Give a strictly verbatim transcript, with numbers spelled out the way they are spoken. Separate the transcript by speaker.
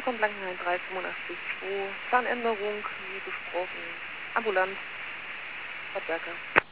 Speaker 1: von Blankenhain drei fünfundachtzig zwei. Planänderung, wie besprochen. Ambulant. Stadtwerke.